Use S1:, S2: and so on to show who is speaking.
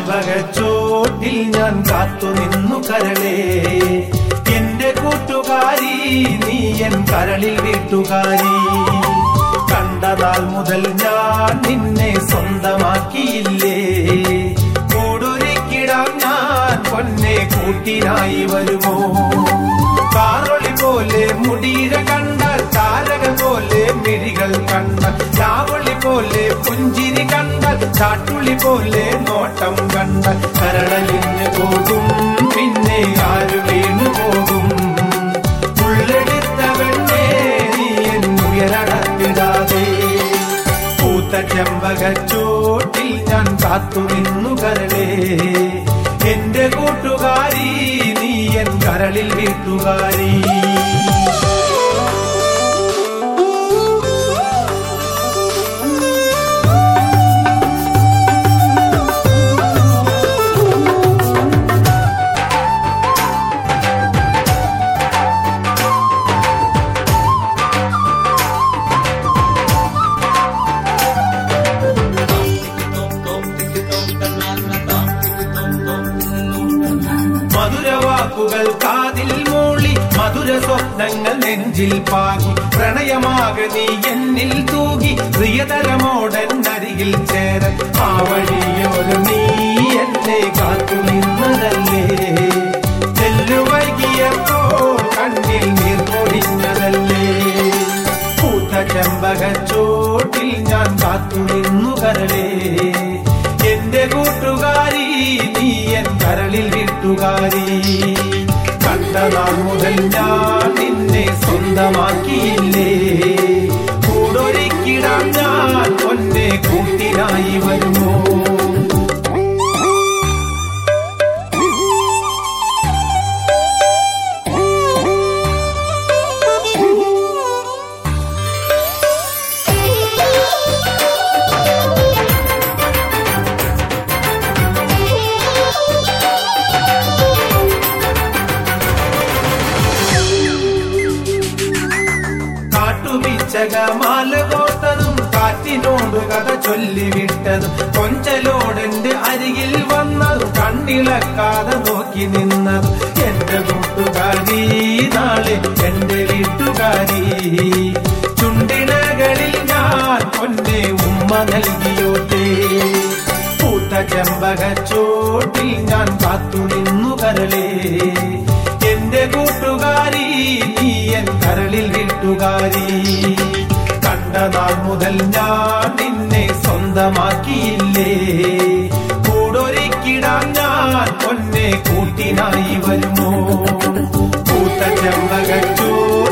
S1: ചെമ്പകച്ചോട്ടിൽ ഞാൻ കാത്തുനിന്നു കരളേ, എന്റെ കൂട്ടുകാരി നീ എൻ കരളിൽ വീട്ടുകാരി. കണ്ട നാൾ മുതൽ ഞാൻ നിന്നെ സ്വന്തമാക്കിയില്ലേ, കൂടൊരുക്കിടാൻ ഞാൻ പൊന്നെ കൂട്ടിനായി വരുമോ? കാറൊളി പോലെ മുടിയിഴ കണ്ടാൽ, താരക പോലെ മിഴികൾ കണ്ടാൽ, ചാവളി പോലെ പുഞ്ചിരി കണ്ടാൽ, ചാട്ടുളി പോലെ നോട്ടം കണ്ടാൽ കരളലിഞ്ഞു പോകും, പിന്നെ ആര് വീണു പോകും? ഉള്ളെടുത്ത വെണ്ണേ നീ എന്നുയരടത്തിടാതെ, പൂത്ത ചെമ്പകച്ചോട്ടിൽ ഞാൻ കാത്തുനിന്നു കരളേ, എന്റെ കൂട്ടുകാരി നീ എൻ കരളിൽ വീട്ടുകാരി. മധുരവാക്കുകൾ കാതിൽ മൂളി, മധുര സ്വപ്നങ്ങൾ നെഞ്ചിൽ പാകി, പ്രണയമാകെ നീ എന്നിൽ തൂകി, പ്രിയതരമോടൻ അരികിൽ ചേരൻ ആ വഴിയോട് നീ എന്നെ കാത്തു നിന്നതല്ലേ, ചെല്ലുവൈകിയപ്പോൾ കണ്ണിൽ നീർ പൊടിഞ്ഞതല്ലേ. പൂത്ത ചെമ്പകച്ചോട്ടിൽ ഞാൻ കാത്തു നിന്നു കരളേ, എന്റെ കൂട്ടുകാരി നീ എൻ കരളിൽ വീട്ടുകാരി. കണ്ട നാൾ മുതൽ ഞാൻ നിന്നെ സ്വന്തമാക്കിയില്ലേ, കൂടൊരുക്കിടാൻ ഞാൻ പൊന്നെ കൂട്ടിനായി വരുമോ? മാല കോർത്തതും കാറ്റിനോട് കഥ ചൊല്ലിവിട്ടതും, കൊഞ്ചലോടെന്റെ അരികിൽ വന്നതും, കണ്ണിളക്കാതെ നോക്കി നിന്നതും എന്റെ കൂട്ടുകാരി, നാളെ എന്റെ വീട്ടുകാരി. ചുണ്ടിനകളിൽ ഞാൻ പൊന്നെ ഉമ്മ നൽകിയോട്ടെ, പൂത്ത ചെമ്പകച്ചോട്ടിൽ ഞാൻ കാത്തുനിന്നു കരളേ, എന്റെ കൂട്ടുകാരി നീ എൻ കരളിൽ വീട്ടുകാരി. കണ്ട നാൾ മുതൽ ഞാൻ നിന്നെ സ്വന്തമാക്കിയില്ലേ, കൂടൊരുക്കിടാൻ ഞാൻ പൊന്നെ കൂട്ടിനായി വരുമോ? പൂത്ത ചെമ്പകച്ചോട്ടിൽ